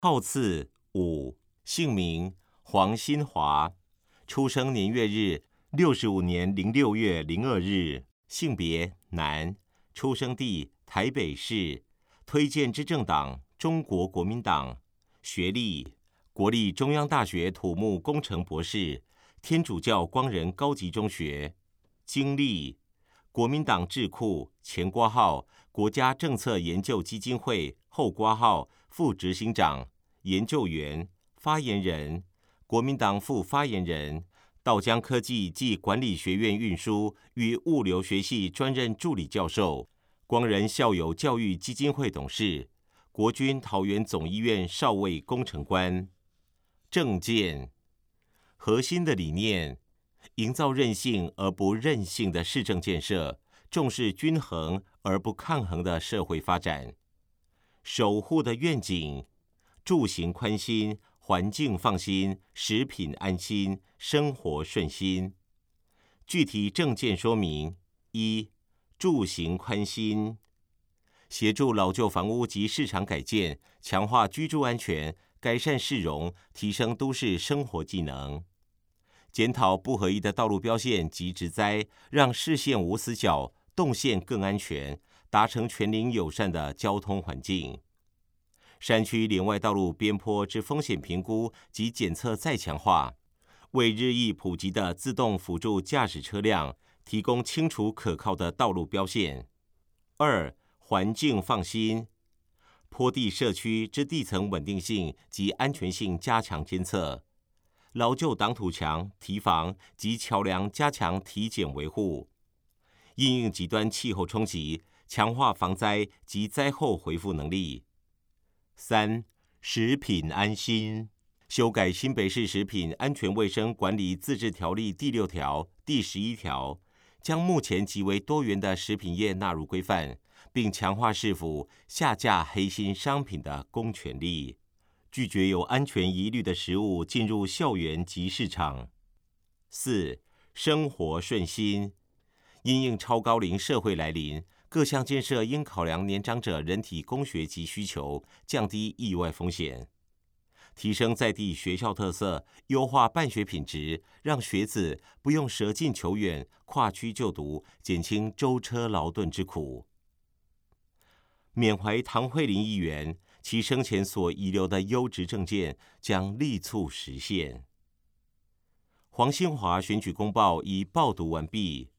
号次武，姓名黄新华，出生年月日65年06月02日，性别男，出生地台北市，推荐之政党中国国民党，学历国立中央大学土木工程博士，天主教光仁高级中学，经历国民党智库前括号国家政策研究基金会后括号副执行长、研究员、发言人，国民党副发言人，道江科技暨管理学院运输与物流学系专任助理教授，光仁校友教育基金会董事，国军桃园总医院少尉工程官。政见核心的理念，营造韧性而不任性的市政建设，重视均衡而不抗衡的社会发展。守护的愿景，住行宽心，环境放心，食品安心，生活顺心。具体政见说明：一、住行宽心，协助老旧房屋及市场改建，强化居住安全，改善市容，提升都市生活技能。检讨不合意的道路标线及植栽，让视线无死角，动线更安全，达成全龄友善的交通环境。山区连外道路边坡之风险评估及检测再强化，为日益普及的自动辅助驾驶车辆提供清楚可靠的道路标线。二、环境放心，坡地社区之地层稳定性及安全性加强监测，老旧挡土墙、堤防及桥梁加强体检维护，因应极端气候冲击，强化防灾及灾后恢复能力。三、食品安心，修改新北市食品安全卫生管理自治条例第6条、第11条，将目前极为多元的食品业纳入规范，并强化市府下架黑心商品的公权力，拒绝有安全疑虑的食物进入校园及市场。四、生活顺心，因应超高龄社会来临，各项建设应考量年长者人体工学及需求，降低意外风险，提升在地学校特色，优化办学品质，让学子不用舍近求远，跨区就读，减轻舟车劳顿之苦。缅怀唐慧玲议员，其生前所遗留的优质政见将力促实现。黄新华选举公报已报读完毕。